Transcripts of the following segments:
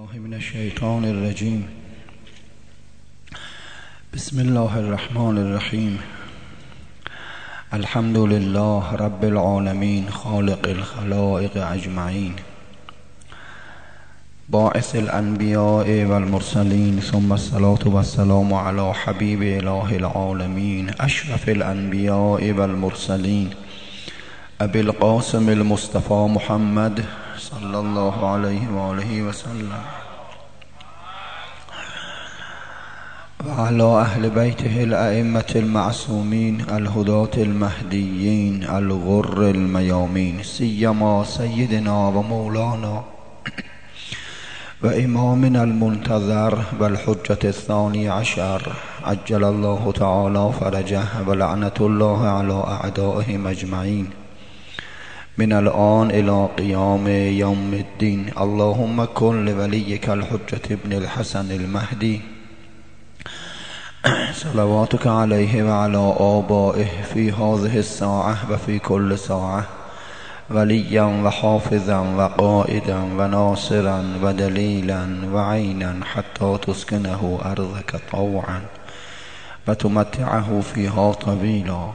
الله من الشیطان الرجیم. بسم الله الرحمن الرحیم. الحمد لله رب العالمین خالق الخلائق اجمعین، باعث الانبیاء والمرسلین، ثم الصلاة والسلام علی حبیب اله العالمین اشرف الانبیاء والمرسلین ابی القاسم المصطفى محمد صلی الله علیه و آله و سلم و علی اهل بیته الائمة المعصومین الهداة المهدیین الغر المیامین، سیما سیدنا و مولانا و امامنا المنتظر و الحجة الثانی عشر عجل الله تعالی فرجه و لعنت الله علی اعدائهم اجمعین من الآن الى قیام یوم الدین. اللهم کن لولیک الحجة ابن الحسن المهدی صلواتك علیه و علی آبائه فی هذه الساعة و فی کل ساعة ولیا و حافظا و قائدا و ناصرا و دلیلا و عینا حتی تسکنه ارضك طوعا و تمتعه فیها طویلا.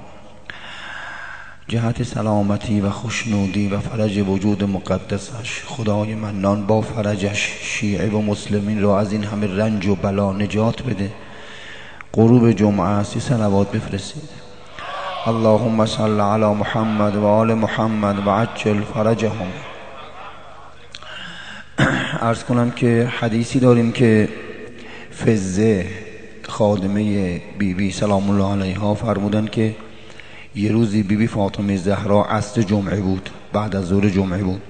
جهت سلامتی و خوشنودی و فرج وجود مقدسش خدای منان با فرجش شیعه و مسلمین را از این همه رنج و بلا نجات بده. غروب جمعه است، صلوات بفرستید. اللهم صل علی محمد و آل محمد و عجل فرجهم. عرض کنم که حدیثی داریم که فزه خادمه بیبی سلام الله علیها فرمودن که یه روزی بیبی فاطمه زهرا عصر جمعه بود، بعد از ظهر جمعه بود،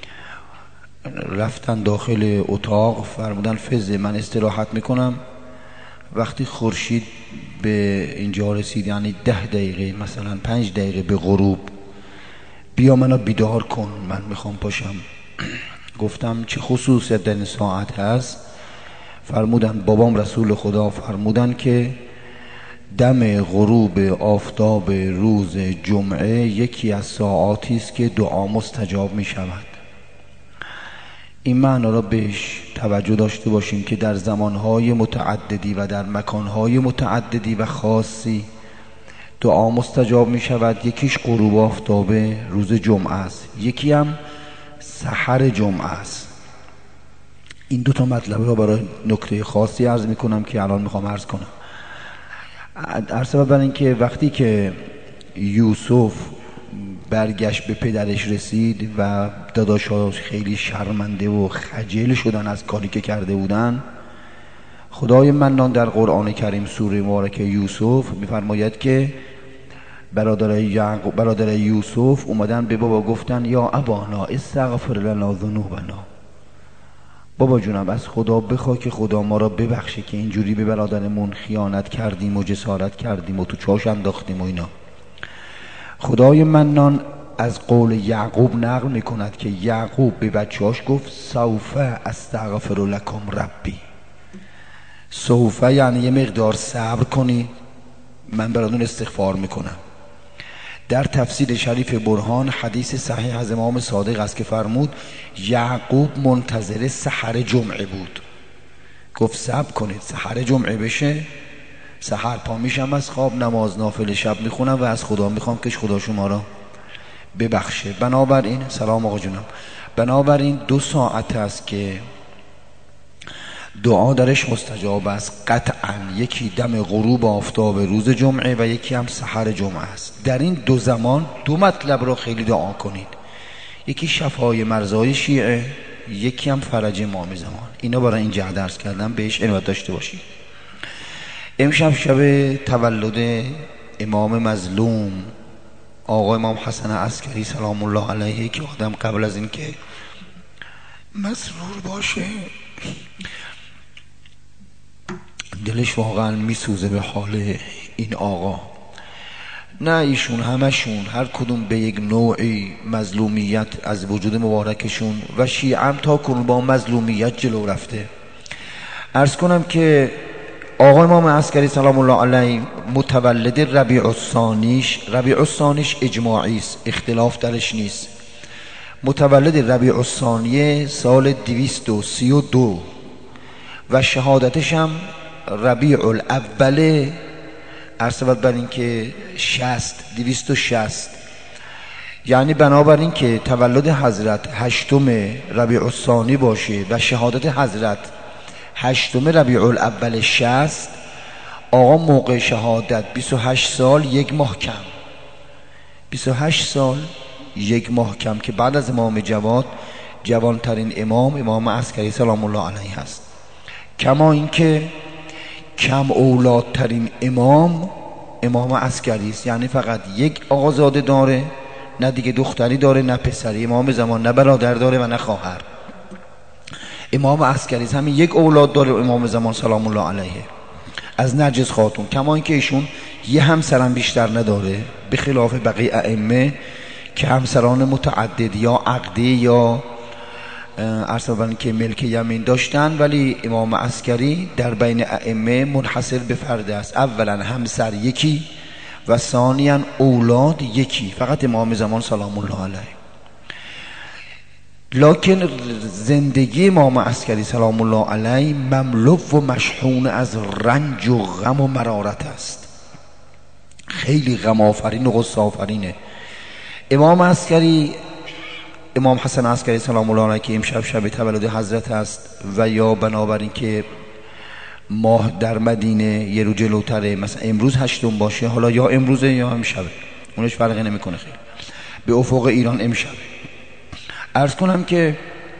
رفتن داخل اتاق، فرمودن فزه من استراحت میکنم، وقتی خورشید به اینجا رسید، یعنی 10 دقیقه مثلا 5 دقیقه به غروب، بیا منو بیدار کن، من میخوام پاشم. گفتم چه خصوصیت در این ساعت هست؟ فرمودن بابام رسول خدا فرمودن که دم غروب آفتاب روز جمعه یکی از ساعاتی است که دعا مستجاب می شود. این معنا را بهش توجه داشته باشیم که در زمانهای متعددی و در مکانهای متعددی و خاصی دعا مستجاب می شود. یکیش غروب آفتاب روز جمعه است، یکی هم سحر جمعه است. این دو تا مطلب را برای نکته خاصی عرض می کنم که الان میخوام عرض کنم. عرض بر این که وقتی که یوسف برگشت به پدرش رسید و داداش‌ها خیلی شرمنده و خجل شدن از کاری که کرده بودن، خدای منان در قرآن کریم سوره مبارکه یوسف می‌فرماید که برادر یوسف اومدن به بابا گفتن یا ابانا استغفر لنا ذنوبنا، بابا جونم از خدا بخوا که خدا ما را ببخشه که اینجوری به برادرمون خیانت کردیم و جسارت کردیم و تو چاش انداختیم و اینا. خدای منان از قول یعقوب نقل میکند که یعقوب به بچه‌اش گفت سوف استغفر لکم ربی. سوف یعنی یه مقدار صبر کنی، من براتون استغفار میکنم. در تفسیر شریف برهان حدیث صحیح از امام صادق است که فرمود یعقوب منتظر سحر جمعه بود، گفت صبر کنید سحر جمعه بشه، سحر پا میشم از خواب، نماز نافله شب میخونم و از خدا میخوام که خدا شما را ببخشه. بنابراین سلام آقا جونم، بنابراین 2 ساعت است که دعا درش مستجاب است قطعا. یکی دم غروب آفتاب روز جمعه و یکی هم سحر جمعه است. در این 2 زمان 2 مطلب را خیلی دعا کنید، یکی شفای مرضای شیعه، یکی هم فرج امام زمان. اینا برای این جهت درس کردم، بهش عنایت داشته باشید. امشب شب تولد امام مظلوم آقا امام حسن عسکری سلام الله علیه که آدم قبل از این که مسرور باشه دلش واقعا میسوزه به حال این آقا. نه ایشون، همشون هر کدوم به یک نوعی مظلومیت از وجود مبارکشون و شیعه هم تا کنون با مظلومیت جلو رفته. عرض کنم که آقا امام عسکری سلام الله علیه متولد ربیع الثانیش اجماعی است، اختلاف درش نیست. متولد ربیع الثانی سال 232 و شهادتش هم ربیع الاول عرض بر این که 260. یعنی بنابراین که تولد حضرت 8 ربیع الثانی باشه و شهادت حضرت 8 ربیع الاول 60، آقا موقع شهادت 28 سال 1 ماه کم، 28 سال 1 ماه کم، که بعد از امام جواد جوانترین امام عسکری سلام الله علیه هست. کما اینکه کم اولادترین امام عسکری است، یعنی فقط 1 آقازاده داره، نه دیگه دختری داره نه پسری. امام زمان نه برادر داره و نه خواهر. امام عسکری همین 1 اولاد داره امام زمان سلام الله علیه از نرجس خاتون. کما اینکه ایشون یه همسرم بیشتر نداره، به خلاف بقیه ائمه که همسران متعدد یا عقدی یا عرض که ملک یمین داشتن، ولی امام عسکری در بین ائمه منحصر به فرد است. اولا همسر 1 و ثانیاً اولاد 1، فقط امام زمان سلام الله علیه. لکن زندگی امام عسکری سلام الله علیه مملو و مشحون از رنج و غم و مرارت است، خیلی غم آفرین و غصه آفرینه. امام عسکری، امام حسن عسکری سلام الله علیه که امشب شب تولد حضرت است و یا بنابراین که ماه در مدینه یه رو جلوتره، مثلا امروز 8 باشه، حالا یا امروزه یا امشبه، اونش فرقی نمیکنه، خیلی به افق ایران امشبه. عرض کنم که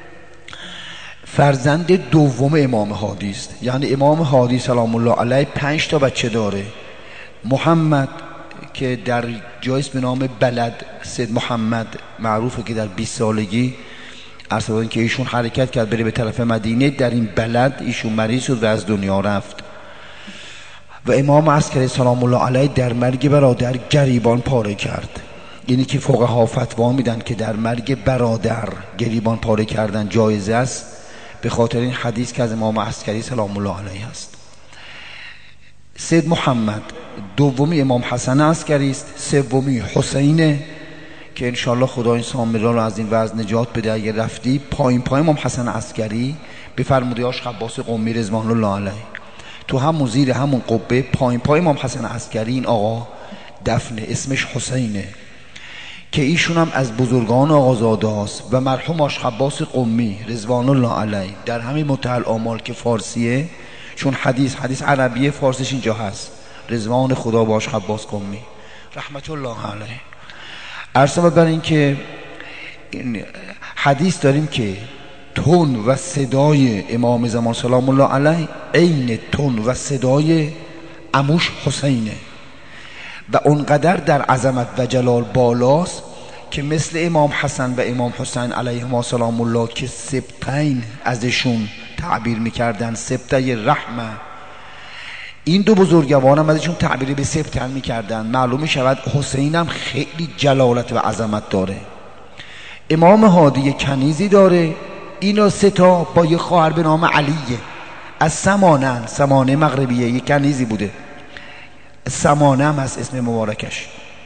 فرزند دوم امام هادی است، یعنی امام هادی سلام الله علیه 5 تا بچه داره. محمد که در جایست به نام بلد، سید محمد معروفه که در 20 سالگی اصلا که ایشون حرکت کرد بره به طرف مدینه، در این بلد ایشون مریض شد و از دنیا رفت. و امام عسکری سلام الله علیه در مرگ برادر گریبان پاره کرد. یعنی که فقها فتوا میدن که در مرگ برادر گریبان پاره کردن جایز است، به خاطر این حدیث که از امام عسکری سلام الله علیه است. سید محمد دومی امام حسن عسکری است، سومی حسینه که انشالله خدا این سامرا رو از این وضع نجات بده. اگه رفتی پایین امام حسن عسکری به فرموده آش عباس قمی رضوان الله علیه، تو همون زیر همون قبه پایین امام حسن عسکری این آقا دفنه، اسمش حسینه، که ایشون هم از بزرگان آقازاده است. و مرحوم آش عباس قمی رضوان الله علیه در همین منتهی الآمال که فارسیه، چون حدیث عربیه فارسیش اینجا هست، رضوان خدا باش عباس قمی رحمت الله علیه. عرض بر این که این حدیث داریم که تون و صدای امام زمان سلام الله علیه عین تون و صدای عموش حسینه و اونقدر در عظمت و جلال بالاست که مثل امام حسن و امام حسین علیهما سلام الله که سبتین ازشون تعبیر میکردن، سبته رحمه، این دو بزرگوار هم ازشون تعبیری به سبتن میکردن. معلوم شود حسین هم خیلی جلالت و عظمت داره. امام هادی کنیزی داره، اینا 3 تا با یه خواهر به نام علیه از سمانه مغربیه، یه کنیزی بوده، سمانه هم از اسم مبارکش.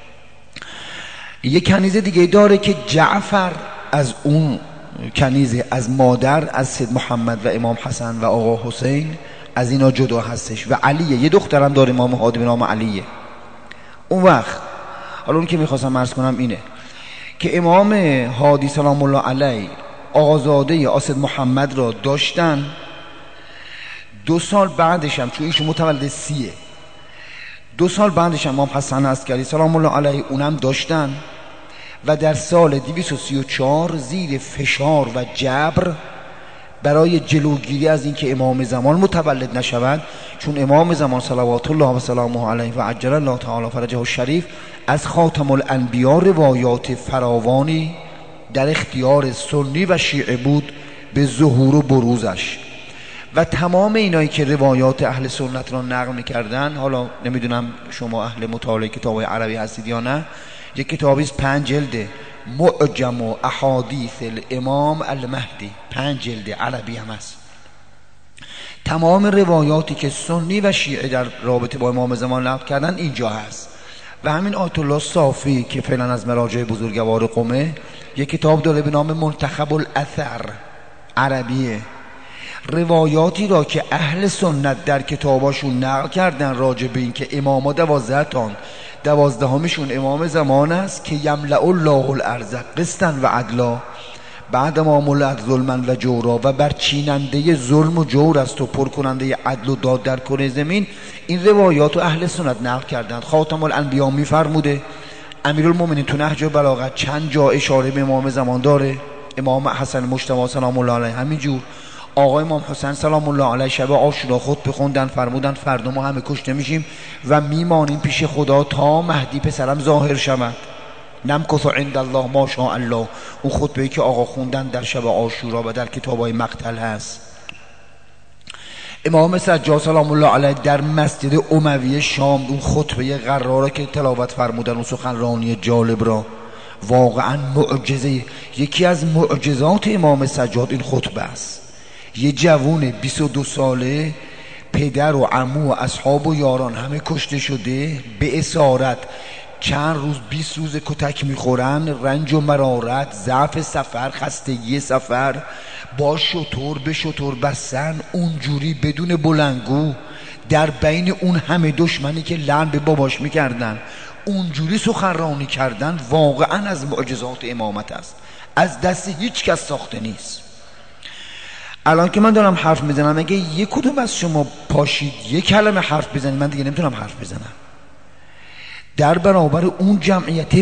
یه کنیز دیگه داره که جعفر از اون کنیزه، از مادر از سید محمد و امام حسن و آقا حسین از اینا جدا هستش. و علیه یه دخترم داره امام هادی به نام علیه. اون وقت حالا اون که میخواستم عرض کنم اینه که امام هادی سلام الله علیه آقازاده آسد محمد را داشتن. 2 سال بعدش هم چون ایشون متولد 30، 2 سال بعدش هم امام حسن عسکری سلام الله علیه اونم داشتن و در سال 234 زیر فشار و جبر برای جلوگیری از اینکه امام زمان متولد نشود، چون امام زمان صلوات الله و سلامه علیه و عجل الله تعالی فرجه الشریف از خاتم الانبیا روایات فراوانی در اختیار سنی و شیعه بود به ظهور و بروزش. و تمام اینایی که روایات اهل سنت را نقل می‌کردن، حالا نمیدونم شما اهل مطالعه کتاب‌های عربی هستید یا نه، یک کتابی است 5 جلده، معجم و احادیث الامام المهدی، 5 جلد عربی هم است. تمام روایاتی که سنی و شیعه در رابطه با امام زمان نقل کردن اینجا هست و همین آیت الله صافی که فعلا از مراجع بزرگوار قمه یک کتاب داره به نام منتخب الاثر، عربیه، روایاتی را که اهل سنت در کتاباشون نقل کردن راجع به این که اماما 12 تان، 12میشون امام زمان است که یملأ الله الارض قسطا و عدلا بعد ما ملأت ظلما و جورا، و برچیننده ظلم و جور است و پر کننده عدل و داد در کره زمین. این روایات رو اهل سنت نقل کردند. خاتم الانبیا میفرموده، امیرالمومنین تو نهج بلاغت چند جا اشاره به امام زمان داره، امام حسن مجتبی سلام الله علیه همینجور، آقای امام حسین سلام الله علیه شب عاشورا خطبه خوندن، فرمودن فردا ما همه کشته میشیم و میمانیم پیش خدا تا مهدی پسرم ظاهر شود. نمکث عند الله ما شاء الله، اون خطبه‌ای که آقا خوندن در شب عاشورا و در کتابای مقتل هست. امام سجاد سلام الله علیه در مسجد اموی شام اون خطبه قراره که تلاوت فرمودن، اون سخنرانی جالب را، واقعا معجزه، یکی از معجزات امام سجاد این خطبه است. یه جوون 22 ساله، پدر و عمو و اصحاب و یاران همه کشته شده، به اسارت چند روز 20 روز کتک میخورن، رنج و مرارت، ضعف سفر، خستگی سفر، با شتر به شتر بستن، اونجوری بدون بلنگو در بین اون همه دشمنی که لعن به باباش میکردن اونجوری سخنرانی کردن، واقعا از معجزات امامت است، از دست هیچ کس ساخته نیست. الان که من دارم حرف میزنم اگه یک کدوم از شما پاشید یک کلمه حرف بزنید من دیگه نمیتونم حرف بزنم. در برابر اون جمعیت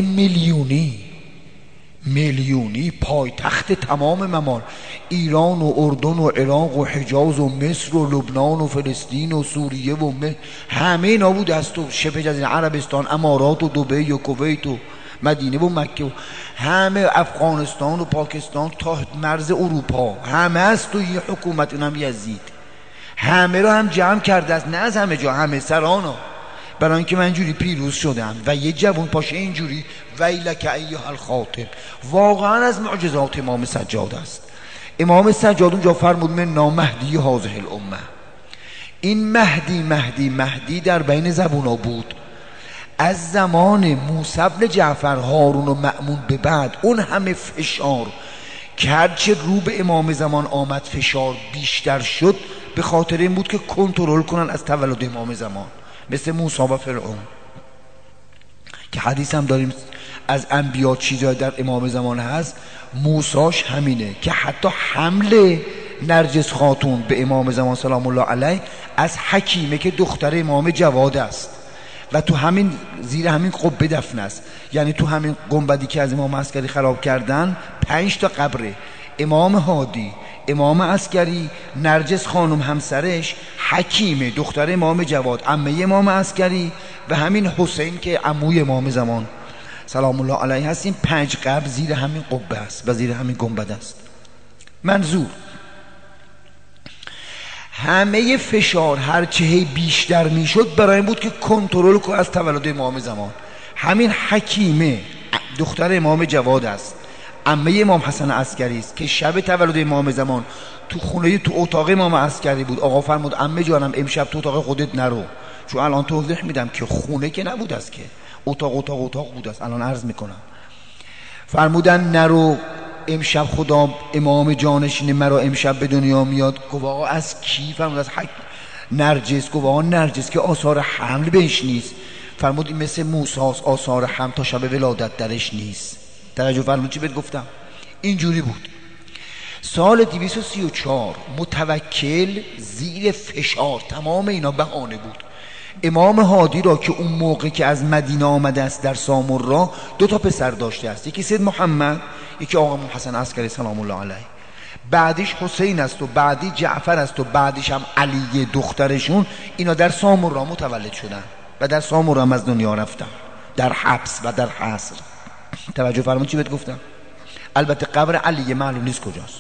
میلیونی پایتخت تمام ممالک، ایران و اردن و عراق و حجاز و مصر و لبنان و فلسطین و سوریه و همه اینا بود است، و شبه جزیره عربستان، امارات و دبی و کویت و مدینه و مکه و همه، افغانستان و پاکستان تا مرز اروپا همه است، و یه حکومت اونم یزید همه رو هم جمع کرده است، نه از همه جا، همه سرانا، برای اینکه من اینجوری پیروز شدم. و یه جوون پاشه اینجوری ویلک ایها الخاطب، واقعا از معجزات امام سجاد است. امام سجاد اونجا فرمود من نامهدی هذه الامه، این مهدی در بین زبونا بود، از زمان موسی بن جعفر، هارون و مأمون به بعد اون همه فشار که هرچه رو به امام زمان آمد فشار بیشتر شد، به خاطر این بود که کنترل کنن از تولد امام زمان، مثل موسی و فرعون که حدیث هم داریم از انبیا چیزای در امام زمان هست. موساش همینه که حتی حمل نرجس خاتون به امام زمان سلام الله علیه از حکیمه که دختر امام جواد است و تو همین زیر همین قبه دفن است، یعنی تو همین گنبدی که از امام عسکری خراب کردن 5 تا قبره، امام هادی، امام عسکری، نرجس خانم همسرش، حکیمه دختر امام جواد عمه امام عسکری و همین حسین که عموی امام زمان سلام الله علیه هست. این 5 قبر زیر همین قبه است و زیر همین گنبد است. منظور همه فشار هرچه بیشتر میشد برای این بود که کنترل کنه از تولد امام زمان. همین حکیمه دختر امام جواد است، عمه امام حسن عسکری است که شب تولد امام زمان تو خونه تو اتاق امام عسکری بود. آقا فرمود عمه جانم امشب تو اتاق خودت نرو، چون الان توضیح میدم که خونه که نبود است، که اتاق بود است. الان عرض میکنم. فرمودن نرو امشب خدا امام جانشین مرا امشب به دنیا میاد. گفت آقا از کی؟ فرمود از نرجس. گفت آقا نرجس که آثار حمل بهش نیست. فرمود این مثل موسی آثار حمل تا شب ولادت درش نیست. توجه فرمود چی بهت گفتم؟ اینجوری بود. سال 234 متوکل زیر فشار، تمام اینا بهانه بود. امام هادی را که اون موقع که از مدینه آمده است در سامرا 2 تا پسر داشته است، یکی سید محمد، یکی آقا حسن عسکری سلام الله علیه، بعدش حسین است و بعدی جعفر است و بعدش هم علی دخترشون. اینا در سامرا متولد شدن و در سامرا هم از دنیا رفتن، در حبس و در حصر. توجه فرمون چی بهت گفتم؟ البته قبر علی معلوم نیست کجاست.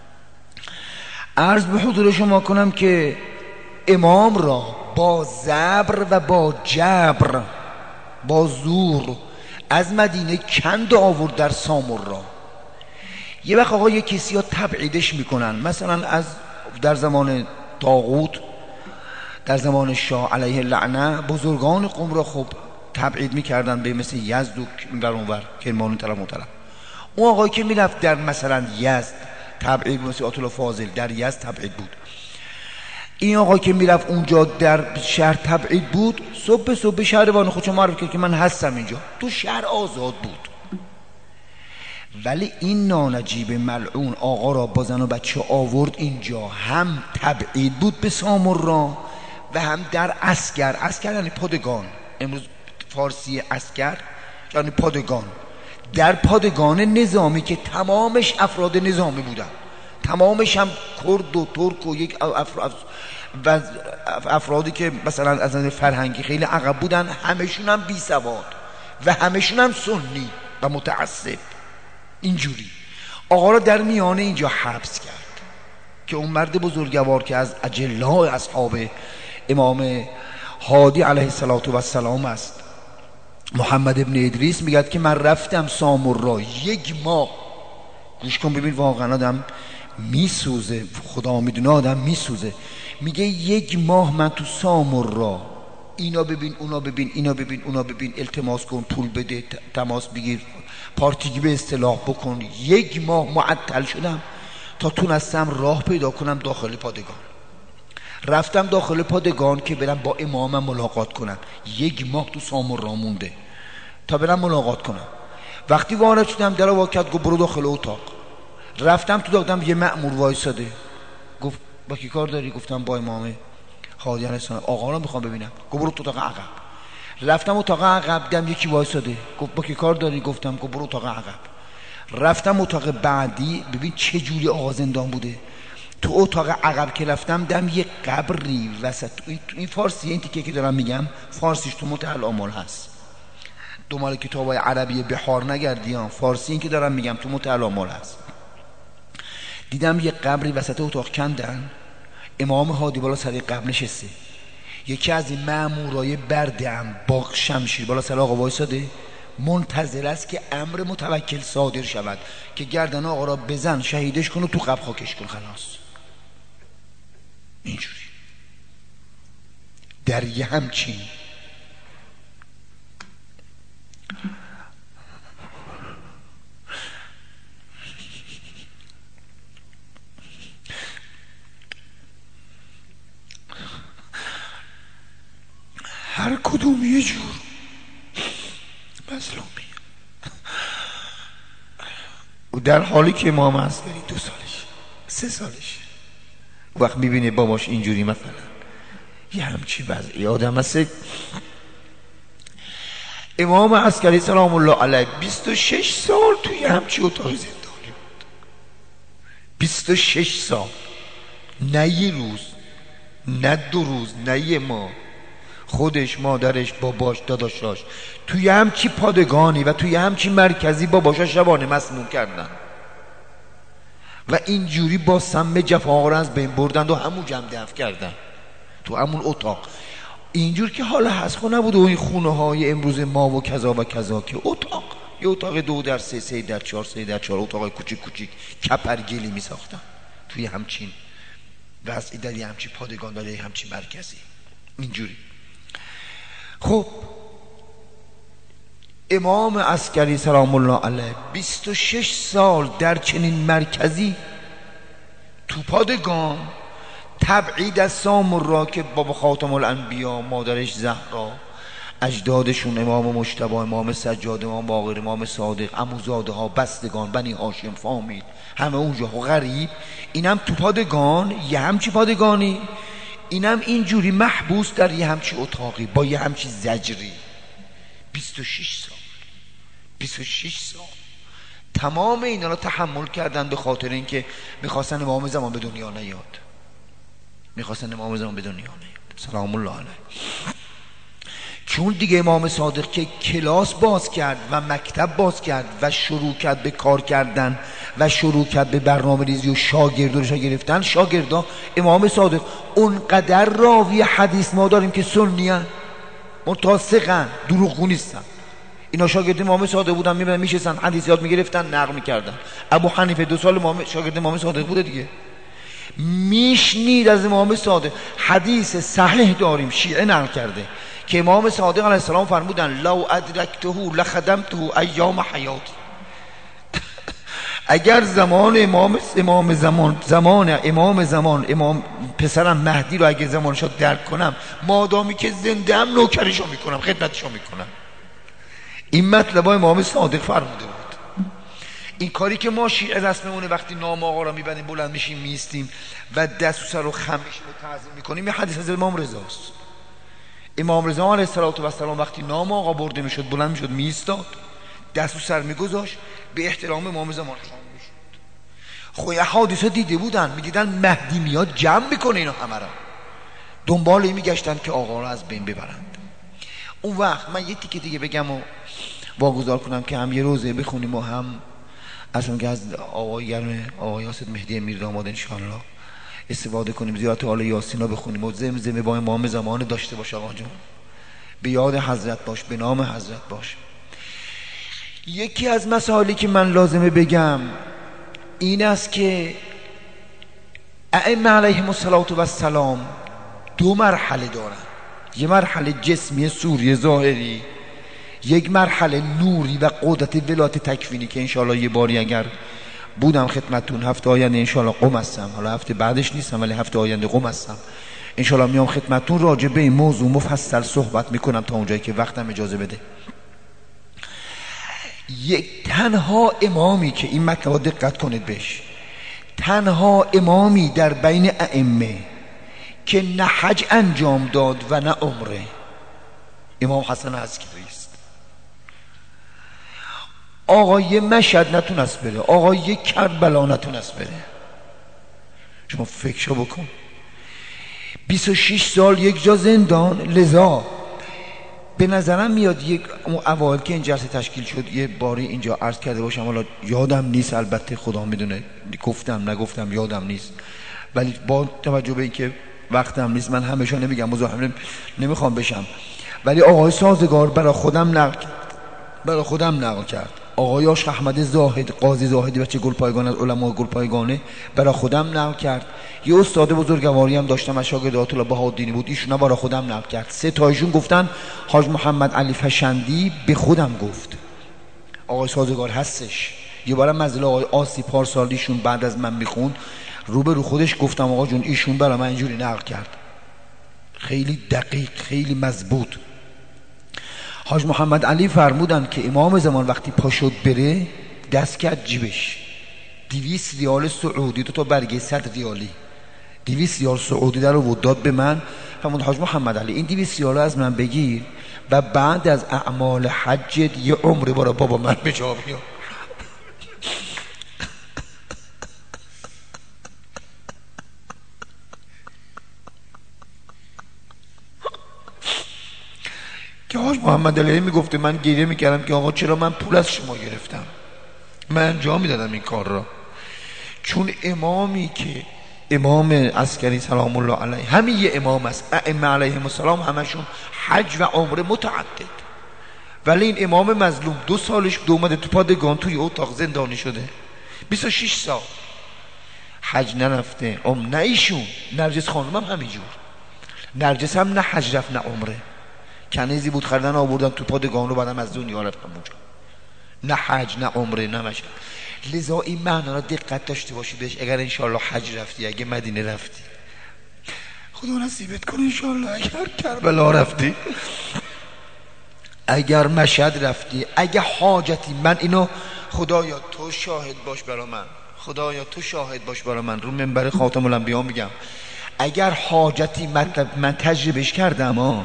عرض به حضور شما کنم که امام را با زبر و با جبر، با زور از مدینه کند آورد در سامرا. یه وقت آقا یه کسی ها تبعیدش میکنن، مثلا از در زمان طاغوت، در زمان شاه علیه اللعنه، بزرگان قوم را خب تبعید میکردن به مثل یزد و اینور اونور کرمانشاه طرف مطلب. اون آقایی که میرفت در مثلا یزد تبعید، مثل آیت الله فاضل در یزد تبعید بود، این آقا که میرفت اونجا در شهر تبعید بود، صبح شهروان خودشو معرفی کرد که من هستم اینجا، تو شهر آزاد بود. ولی این نانجیب ملعون آقا را با زن و بچه آورد اینجا، هم تبعید بود به سامرا و هم در عسکر یعنی پادگان، امروز فارسی عسکر یعنی پادگان، در پادگان نظامی که تمامش افراد نظامی بودن، تمامش هم کرد و ترک و یک و افرادی که مثلا از نظر فرهنگی خیلی عقب بودن، همشون هم بی سواد و همشون هم سنی و متعصب. اینجوری آقا را در میانه اینجا حبس کرد که اون مرد بزرگوار که از اجلای اصحاب امام هادی علیه السلام است، محمد ابن ادریس، میگه که من رفتم سامرا 1 ماه، گوش کن ببین واقعا آدم میسوزه، خدا میدونه آدم میسوزه، میگه 1 ماه من تو سامرا، اینا ببین اونا ببین، اینا ببین اونا ببین، التماس کن، پول بده، تماس بگیر، پارتیگی به اصطلاح بکن. 1 ماه معطل شدم تا تونستم راه پیدا کنم داخل پادگان. رفتم داخل پادگان که برم با امامم ملاقات کنم. 1 ماه تو سامرا مونده تا برم ملاقات کنم. وقتی وارد شدم در وا کرد، گفت برو داخل اتاق. رفتم تو دادم، یه مأمور وایساده، گفت با کی کار داری؟ گفتم با امام هادی علیه السلام، آقا رو میخوام ببینم. گفت برو تو اتاق عقب. رفتم اتاق عقب، دیدم یکی وایساده، گفت با کی کار داری؟ گفتم گفت برو اتاق عقب. رفتم اتاق بعدی، ببین چه جوری آقا زندان بوده. تو اتاق عقب که رفتم، دم یه قبری وسط. این فارسی، این تیکه که دارم میگم فارسیش تو منتهی الامال هست، دنبال کتابای عربی بحار نگردیان، فارسی این که دارم میگم تو منتهی الامال هست. دیدم یه قبری وسط اتاق کندن، امام هادی بالا سر قبر نشسته، یکی از این مامورای برده‌ام با شمشیر بالا سر آقا وایساده، منتظر است که امر متوکل صادر شود که گردن آقا را بزن، شهیدش کن و تو قبر خاکش کن، خلاص. اینجوری در یه همچین هر کدوم یه جور مظلومی. و در حالی که امام عسکری 2 سالش 3 سالش وقت میبینه باباش اینجوری مثلا یه همچی وضعی آدم هست. امام عسکری سلام الله علیه 26 سال توی همچی اتاق زندانی بود. 26 سال، نه یه روز، نه 2 روز، نه یه ماه. خودش، مادرش، باباش، داداشاش توی همچی پادگانی و توی همچی مرکزی باباشا شبانه مسموم کردن و اینجوری با سم جفا را از بین بردن و همون جمع دفع کردن تو همون اتاق. اینجور که حالا هست نبود و این خونه های امروز ما و کذا و کذا، که اتاق، یه اتاق 2 در 3، 3 در 4، 3 در 4 اتاق کوچیک کوچیک کپرگلی می ساختن توی همچین وضعی، در همچین پادگان، در همچین مرکزی اینجوری. خب امام عسکری سلام الله علیه 26 سال در چنین مرکزی تو پادگان، تبعید از سامرا که بابا خاتم الانبیا، مادرش زهرا، اجدادشون امام مجتبی، امام سجاد، امام باقر، امام صادق، عموزاده ها، بستگان، بنی هاشم، فامیل، همه اونجا غریب. اینم تو پادگان، یه همچی پادگانی، اینم اینجوری محبوس در یه همچی اتاقی با یه همچی زجری. 26 سال 26 سال تمام اینا رو تحمل کردن به خاطر اینکه میخواستن امام زمان به دنیا نیاد، میخواستن امام زمان به دنیا نیاد سلام الله علیه. چون دیگه امام صادق که کلاس باز کرد و مکتب باز کرد و شروع کرد به کار کردن و شروع کرد به برنامه ریزی و شاگردانش گرفتن، شاگردا امام صادق اونقدر راوی حدیث ما داریم که سنیان متصقن، دروغگو نیستن. اینا شاگرد امام صادق بودن، میبرن میشستن حدیث یاد میگرفتن، نقل میکردن. ابو حنیفه 2 سال شاگرد امام صادق بوده دیگه، میشنید از امام صادق. حدیث صحیح داریم شیعه نقل کرده که امام صادق علیه السلام فرمودن لو ادرکته لخدمته ایام حیاتی. اگر زمان امام پسرم مهدی رو اگه زمانش رو درک کنم، مادامی که زنده هم نوکریشو میکنم، خدمتشو میکنم. این مطلب امام صادق فرموده بود. این کاری که ما شیعه رسممونه وقتی نام آقا را میبندیم بلند میشیم میستیم و دست و سر رو خم میشیم و تعظیم میکنیم، این حدیث از امام رضاست. امام رضا علیه السلام وقتی نام آقا برده میشد بلند میشد میستاد، دست و سر میگذاشت، به احترام امام زمان خام میشد. خوی حادثه دیده بودن، میدیدن مهدی میاد جمع میکنه اینا همه را، دنبال این میگشتن که آقا را از بین ببرند. اون وقت من یه تیکه دیگه بگم و واگذار کنم که هم یه روزه بخونیم و هم اصلا که از آقای یاسد مهدی امیر داماد انشاءالله استفاده کنیم، زیارت آل یاسین رو بخونیم و زمزمه با امام زمان داشته باش. آقا جون به یاد حضرت باش، به نام حضرت باش. یکی از مسائلی که من لازمه بگم این است که ائمه علیهم السلام دو مرحله دارن، یه مرحله جسمی سوری ظاهری، یک مرحله نوری و قدرت ولایت تکوینی که انشاءالله یه باری اگر بودم خدمتتون هفته آینده انشاءالله قم هستم، حالا هفته بعدش نیستم ولی هفته آینده قم هستم انشاءالله، میام خدمتتون راجع به این موضوع مفصل صحبت میکنم تا اونجایی که وقتم اجازه بده. یک تنها امامی که این مطلب دقت کنید بهش، تنها امامی در بین ائمه که نه حج انجام داد و نه عمره، امام حسن عسکری است. آقای مشهد نتونست بره، آقای کربلا نتونست بره. شما فکر بکن 26 سال یک جا زندان. لذا به نظرم میاد یک اوایل که این جلسه تشکیل شد یه باری اینجا عرض کرده باشم، حالا یادم نیست، البته خدا میدونه گفتم نگفتم یادم نیست، ولی با توجه به اینکه وقتم نیست من همشو نمیگم، مزاحم نمیخوام بشم، ولی آقای سازگار برای خودم نقل کرد. آقای آش احمد زاهد، قاضی زاهدی بچه گلپایگان از علما گلپایگانه، برای خودم نقل کرد. یه استاد بزرگواری هم داشتم از شاگرد آیت الله بهاءالدینی بود، ایشون برای خودم نقل کرد. سه تایشون گفتن حاج محمد علی فشندی به خودم گفت. آقای سازگار هستش. یه بارم مزل آقای آسی پارسالیشون بعد از من میخوند رو خودش گفتم آقا جون ایشون برای من اینجوری نقل کرد، خیلی دقیق، خیلی مضبوط. حاج محمد علی فرمودن که امام زمان وقتی پا شد بره دست کرد جیبش 200 ریال سعودی، تو تا برگه 100 ریالی 200 ریال سعودی در رو داد به من. فرمود حاج محمد علی این 200 ریال از من بگیر و بعد از اعمال حجت یه عمره برای بابا من به جا بیار. که حاج محمد علی میگفته من گریه میکردم که آقا چرا من پول از شما گرفتم، من انجام میدادم این کار را. چون امامی که امام عسکری سلام الله علیه همین یه امام است، ائمه علیهم السلام همشون حج و عمره متعدد، ولی این امام مظلوم 2 سالش اومده تو پادگان توی اتاق زندانی شده 26 سال حج نرفته. نه ایشون، نرجس خانم هم همینجور، نرجس هم نه حج رفت نه عمره، کنیزی بود خریدن آوردن تو پادگان رو بعدم از دنیا رفت اونجا، نه حج نه عمره نه مشهد. لذا این معنا را دقت داشته باشی بهش. اگر انشاءالله حج رفتی، اگه مدینه رفتی، خدا نصیبت کن انشاءالله، اگر کربلا رفتی، اگر مشهد رفتی، اگه حاجتی، من اینو خدایا تو شاهد باش برا من، خدایا تو شاهد باش برا من، رو منبر خاتم الانبیا میگم، اگر حاجتی مطلب من تجربهش کردم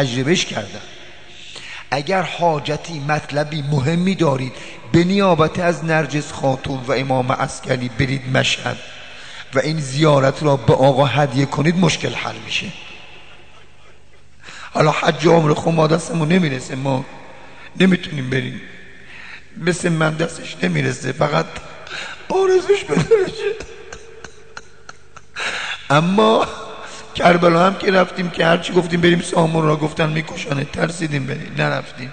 اگر حاجتی مطلبی مهمی دارید به نیابت از نرجس خاتون و امام عسکری برید مشهد و این زیارت را به آقا هدیه کنید، مشکل حل میشه. حالا حج و عمره خب ما دستمون نمیرسه، ما نمیتونیم بریم، مثل من دستش نمیرسه، فقط آرزوش بدرشه. اما کربلا هم که رفتیم که هرچی گفتیم بریم سامون را گفتن میکشانه، ترسیدیم بریم نرفتیم.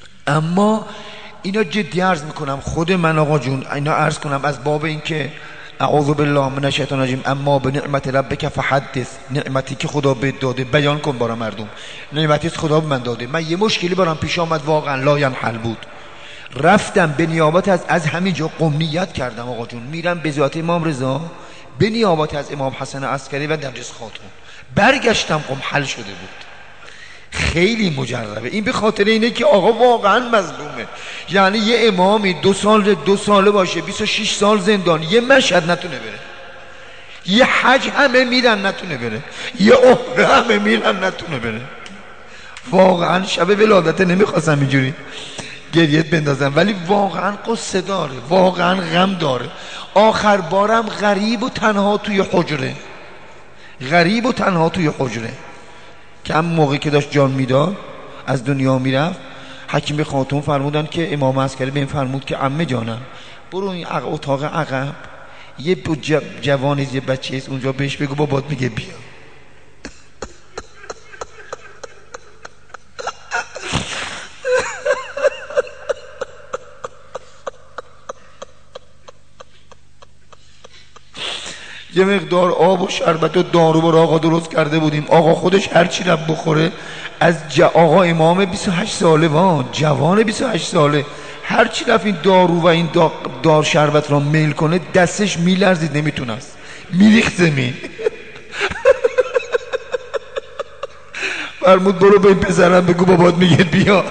اما اینا جدی عرض میکنم، خود من آقا جون اینا عرض کنم از باب این که اعوذ بالله من الشیطان الرجیم. اما به نعمت ربک فحدث، نعمتی که خدا بهت داده بیان کن برای مردم. نعمتی که خدا به من داده. من یه مشکلی برام پیش آمد واقعا لا ینحل بود، رفتم به نیابت از همینجا قم نیت کردم آقا جون میرم به ذات امام رضا به نیابت از امام حسن عسکری و نرگس خاتون. برگشتم قم حل شده بود. خیلی مجربه این، به خاطر اینه که آقا واقعا مظلومه. یعنی یه امامی 2 ساله باشه 26 سال زندان، یه مشهد نتونه بره، یه حج همه میرن نتونه بره، یه عمره همه میرن نتونه بره. واقعا شب ولادت نمیخواستم اینجوری گریت بندازم، ولی واقعا قصه داره، واقعا غم داره. آخر بارم غریب و تنها توی حجره، غریب و تنها توی حجره که هم موقعی که داشت جان میداد از دنیا میرفت، حکیم خاتون فرمودن که امام عسکری به این فرمود که عمه جانم برو این اتاق عقب، یه جوانی یه بچه است اونجا، بهش بگو بابات میگه بیا. یه مقدار آب و شربت و دارو برای آقا درست کرده بودیم. آقا خودش هر چی رفت بخوره، از آقا امام 28 ساله جوان 28 ساله، هر چی رفت این دارو و این دار شربت را میل کنه دستش میلرزید، نمیتونست، میریخت زمین. فرمود برو به این پسرم بگو بابات میگه بیا.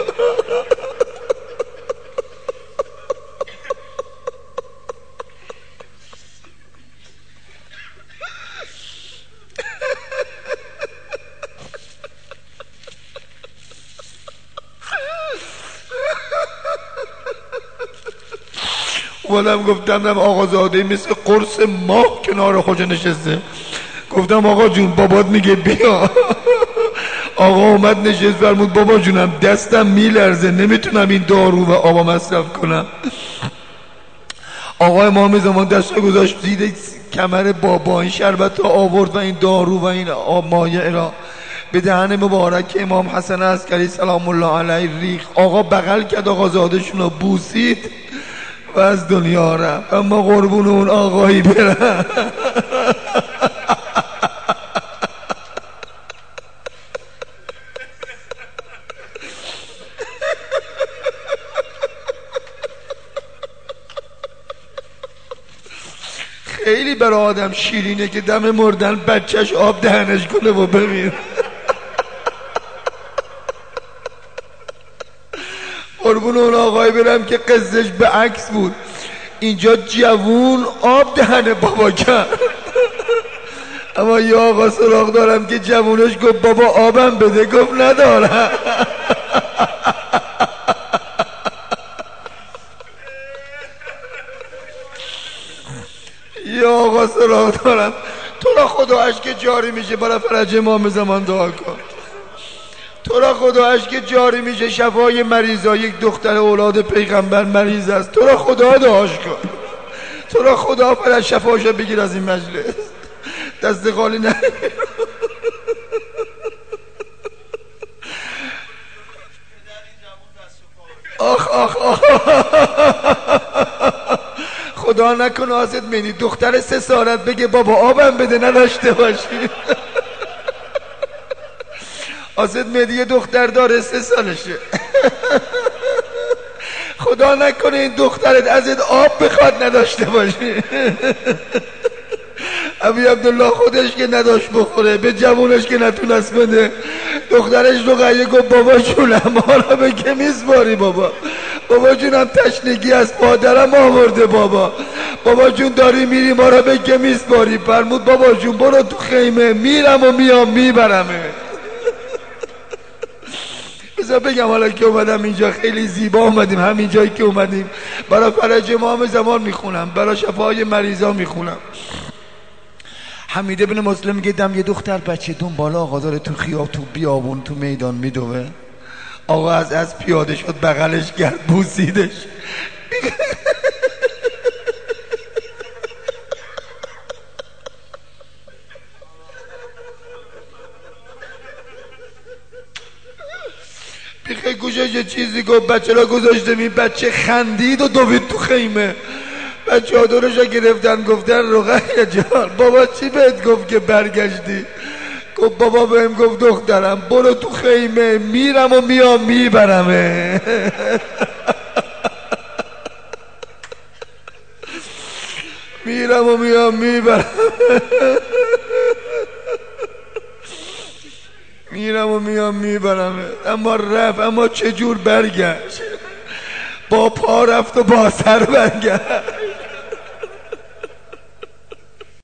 اومدم گفتم آقازاده مثل قرص ماه کنار خوجه نشسته، گفتم آقا جون بابات میگه بیا. آقا اومد نشست فرمود بابا جونم دستم میلرزه نمیتونم این دارو و آبا مصرف کنم. آقا امام زمان دست گذاشت زیر کمر بابا، این شربت رو آورد و این دارو و این آب مایع را به دهن مبارک امام حسن عسکری سلام الله علیه ریخ. آقا بغل کرد آقازادهشون رو بوسید و از دنیا رفت. اما قربون اون آقایی برم. خیلی برای آدم شیرینه که دم مردن بچهش آب دهنش کنه و ببین. قربون اون آقای برم که قصهش به عکس بود. اینجا جوون آب دهن بابا کرد، اما یه آقا سراغ دارم که جوونش گفت بابا آبم بده، گفت ندارم. یه آقا سراغ دارم تو را خدا اشک جاری میشه برای فرج امام زمان دعا کن، تو را خدا اشک جاری میشه شفای مریضا، یک دختر اولاد پیغمبر مریض است، تو را خدا دعاش کن، تو را خدا فرج شفاشو بگیر از این مجلس، دست خالی نه. آخ آخ آخ خدا نکنه آسد مینی دختر 3 سالت بگه بابا آبم بده نداشته باشی. آسد مهدی یه دختر داره 3 سالشه. خدا نکنه این دخترت ازت آب بخواد نداشته باشی. ابی عبدالله خودش که نداشت بخوره به جوونش که نتونست بده، دخترش رقیه گفت بابا جونم ما را به که میسپاری بابا، بابا جونم تشنگی از مادرم آورده بابا جون داری میری ما را به که میسپاری. فرمود بابا جون برو تو خیمه، میرم و میام میبرمه. بذار بگم حالا که اومدم اینجا خیلی زیبا اومدیم، همین جایی که اومدیم برای فرج امام زمان میخونم، برای شفای مریضا میخونم. حمید ابن مسلم میگه دم یه دختر بچه دنبال آقا داره تو خیاب تو بیابون تو میدان میدوه، آقا از پیاده شد بغلش کرد بوسیدش. بیخی گوشش یه چیزی گفت، بچه را گذاشتم این بچه خندید و دوید تو خیمه. و چادرشو گرفتن گفتن رقیه جان بابا چی بهت گفت که برگشتی؟ گفت بابا بهم گفت دخترم برو تو خیمه، میرم و میام میبرمه. میرم و میام میبرم، میرم و میام میبرم. اما رفت، اما چجور برگشت؟ با پا رفت و با سر برگشت.